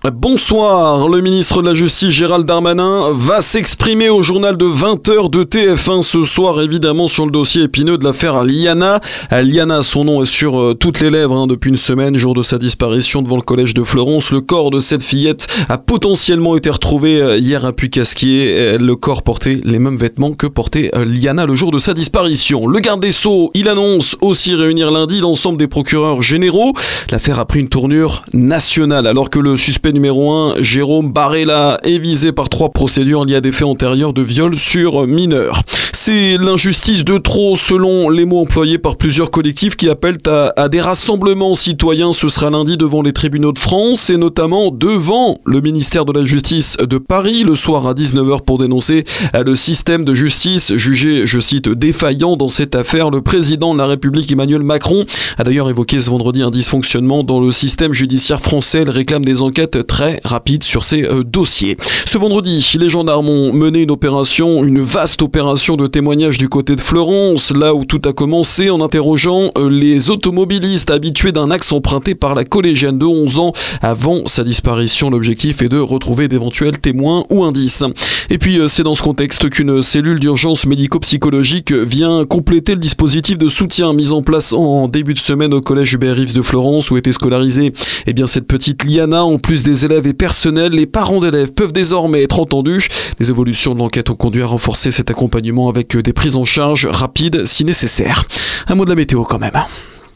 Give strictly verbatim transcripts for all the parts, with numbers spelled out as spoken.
Bonsoir, le ministre de la Justice Gérald Darmanin va s'exprimer au journal de vingt heures de T F un ce soir, évidemment sur le dossier épineux de l'affaire Liana. Liana, son nom est sur toutes les lèvres hein, depuis une semaine, jour de sa disparition devant le collège de Florence. Le corps de cette fillette a potentiellement été retrouvé hier à Puy-Casquier. Le corps portait les mêmes vêtements que portait Liana le jour de sa disparition. Le garde des Sceaux, il annonce aussi réunir lundi l'ensemble des procureurs généraux. L'affaire a pris une tournure nationale alors que le suspect numéro un, Jérôme Barella, est visé par trois procédures liées à des faits antérieurs de viol sur mineurs. C'est l'injustice de trop, selon les mots employés par plusieurs collectifs qui appellent à, à des rassemblements citoyens. Ce sera lundi devant les tribunaux de France et notamment devant le ministère de la Justice de Paris le soir à dix-neuf heures pour dénoncer le système de justice jugé, je cite, défaillant dans cette affaire. Le président de la République, Emmanuel Macron, a d'ailleurs évoqué ce vendredi un dysfonctionnement dans le système judiciaire français. Il réclame des enquêtes très rapides sur ces euh, dossiers. Ce vendredi, les gendarmes ont mené une opération, une vaste opération de témoignage du côté de Florence, là où tout a commencé en interrogeant euh, les automobilistes habitués d'un axe emprunté par la collégienne de onze ans avant sa disparition. L'objectif est de retrouver d'éventuels témoins ou indices. Et puis euh, c'est dans ce contexte qu'une cellule d'urgence médico-psychologique vient compléter le dispositif de soutien mis en place en début de semaine au collège Hubert Reeves de Florence où était scolarisée eh bien, cette petite Liana. En plus des élèves et personnels, les parents d'élèves peuvent désormais être entendus. Les évolutions de l'enquête ont conduit à renforcer cet accompagnement avec des prises en charge rapides si nécessaire. Un mot de la météo quand même.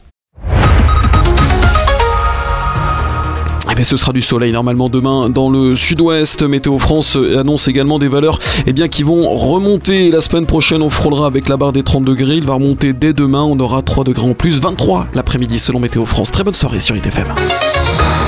Eh bien, ce sera du soleil normalement demain dans le sud-ouest. Météo France annonce également des valeurs eh bien, qui vont remonter. La semaine prochaine, on frôlera avec la barre des trente degrés. Il va remonter dès demain. On aura trois degrés en plus, vingt-trois l'après-midi selon Météo France. Très bonne soirée sur I T F M.